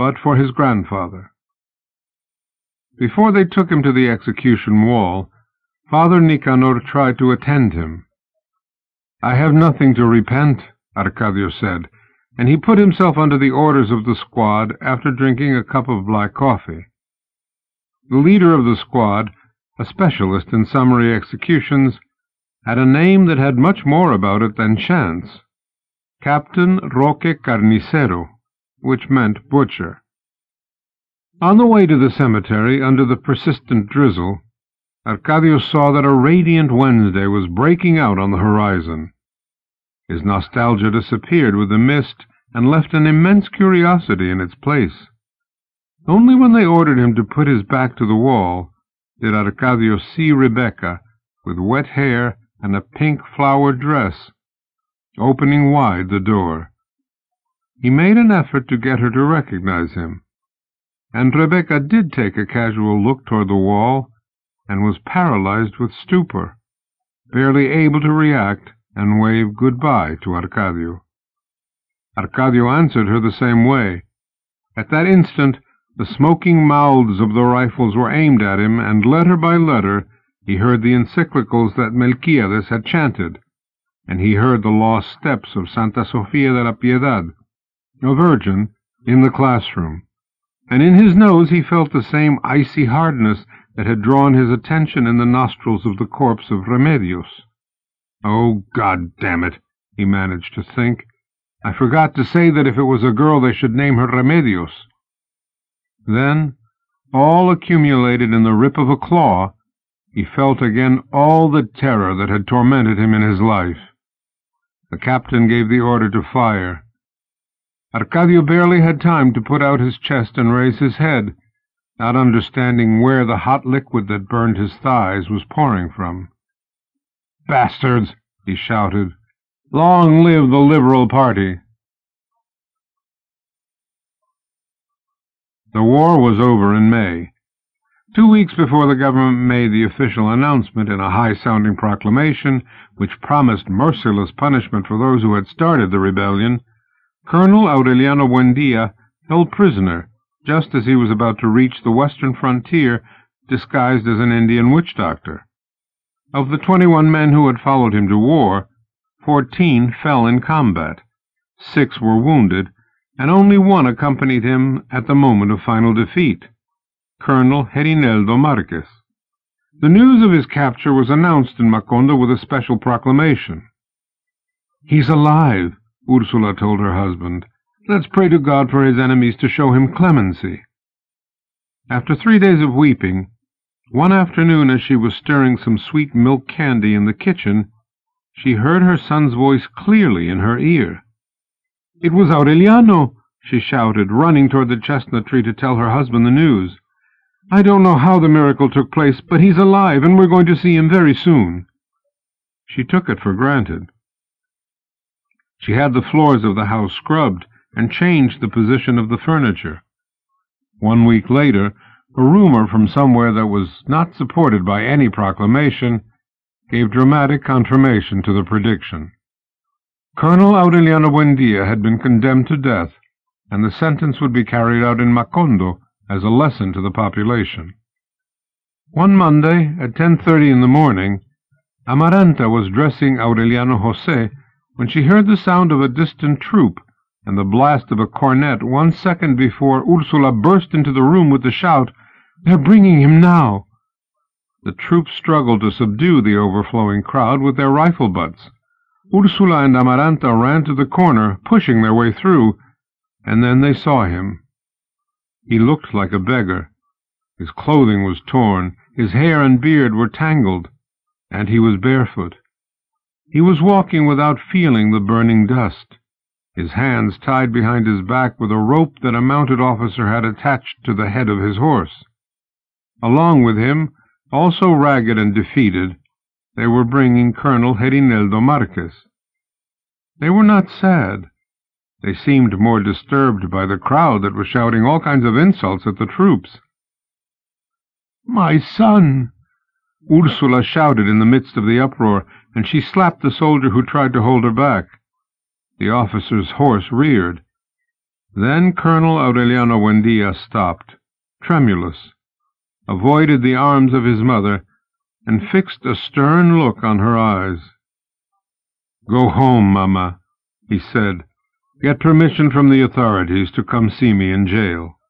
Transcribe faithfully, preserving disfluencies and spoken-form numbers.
but for his grandfather. Before they took him to the execution wall, Father Nicanor tried to attend him. "I have nothing to repent," Arcadio said, and he put himself under the orders of the squad after drinking a cup of black coffee. The leader of the squad, a specialist in summary executions, had a name that had much more about it than chance: Captain Roque Carnicero, which meant butcher. On the way to the cemetery, under the persistent drizzle, Arcadio saw that a radiant Wednesday was breaking out on the horizon. His nostalgia disappeared with the mist and left an immense curiosity in its place. Only when they ordered him to put his back to the wall did Arcadio see Rebecca, with wet hair and a pink flowered dress, opening wide the door. He made an effort to get her to recognize him, and Rebecca did take a casual look toward the wall and was paralyzed with stupor, barely able to react and wave goodbye to Arcadio. Arcadio answered her the same way. At that instant the smoking mouths of the rifles were aimed at him, and letter by letter he heard the encyclicals that Melquiades had chanted, and he heard the lost steps of Santa Sofia de la Piedad, a virgin, in the classroom, and in his nose he felt the same icy hardness that had drawn his attention in the nostrils of the corpse of Remedios. "Oh, God damn it," he managed to think. "I forgot to say that if it was a girl they should name her Remedios." Then, all accumulated in the rip of a claw, he felt again all the terror that had tormented him in his life. The captain gave the order to fire. Arcadio barely had time to put out his chest and raise his head, not understanding where the hot liquid that burned his thighs was pouring from. "Bastards!" he shouted. "Long live the Liberal Party!" The war was over in May. Two weeks before the government made the official announcement in a high-sounding proclamation which promised merciless punishment for those who had started the rebellion, Colonel Aureliano Buendia, held prisoner just as he was about to reach the western frontier disguised as an Indian witch-doctor. Of the twenty-one men who had followed him to war, fourteen fell in combat, six were wounded, and only one accompanied him at the moment of final defeat, Colonel Herineldo Marquez. The news of his capture was announced in Macondo with a special proclamation. "He's alive," Ursula told her husband. "Let's pray to God for his enemies to show him clemency." After three days of weeping, one afternoon as she was stirring some sweet milk candy in the kitchen, she heard her son's voice clearly in her ear. "It was Aureliano!" she shouted, running toward the chestnut tree to tell her husband the news. "I don't know how the miracle took place, but he's alive, and we're going to see him very soon." She took it for granted. She had the floors of the house scrubbed and changed the position of the furniture. One week later, a rumor from somewhere that was not supported by any proclamation gave dramatic confirmation to the prediction. Colonel Aureliano Buendia had been condemned to death, and the sentence would be carried out in Macondo as a lesson to the population. One Monday, at ten thirty in the morning, Amaranta was dressing Aureliano José when she heard the sound of a distant troop and the blast of a cornet one second before Ursula burst into the room with the shout, "They're bringing him now!" The troop struggled to subdue the overflowing crowd with their rifle butts. Ursula and Amaranta ran to the corner, pushing their way through, and then they saw him. He looked like a beggar. His clothing was torn, his hair and beard were tangled, and he was barefoot. He was walking without feeling the burning dust, his hands tied behind his back with a rope that a mounted officer had attached to the head of his horse. Along with him, also ragged and defeated, they were bringing Colonel Herineldo Marquez. They were not sad. They seemed more disturbed by the crowd that was shouting all kinds of insults at the troops. "My son!" Ursula shouted in the midst of the uproar, and she slapped the soldier who tried to hold her back. The officer's horse reared. Then Colonel Aureliano Buendia stopped, tremulous, avoided the arms of his mother, and fixed a stern look on her eyes. "Go home, Mama," he said. "Get permission from the authorities to come see me in jail."